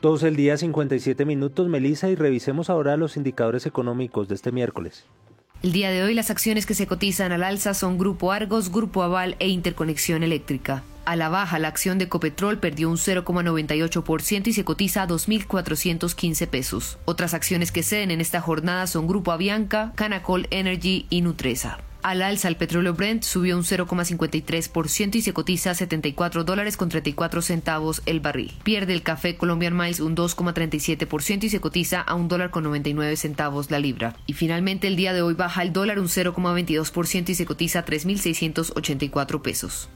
12 del día, 57 minutos, Melissa, y revisemos ahora los indicadores económicos de este miércoles. El día de hoy las acciones que se cotizan al alza son Grupo Argos, Grupo Aval e Interconexión Eléctrica. A la baja, la acción de Ecopetrol perdió un 0,98% y se cotiza a 2.415 pesos. Otras acciones que ceden en esta jornada son Grupo Avianca, Canacol Energy y Nutresa. Al alza, el petróleo Brent subió un 0,53% y se cotiza a $74.34 el barril. Pierde el café Colombian Miles un 2,37% y se cotiza a $1.99 la libra. Y finalmente el día de hoy baja el dólar un 0,22% y se cotiza a 3.684 pesos.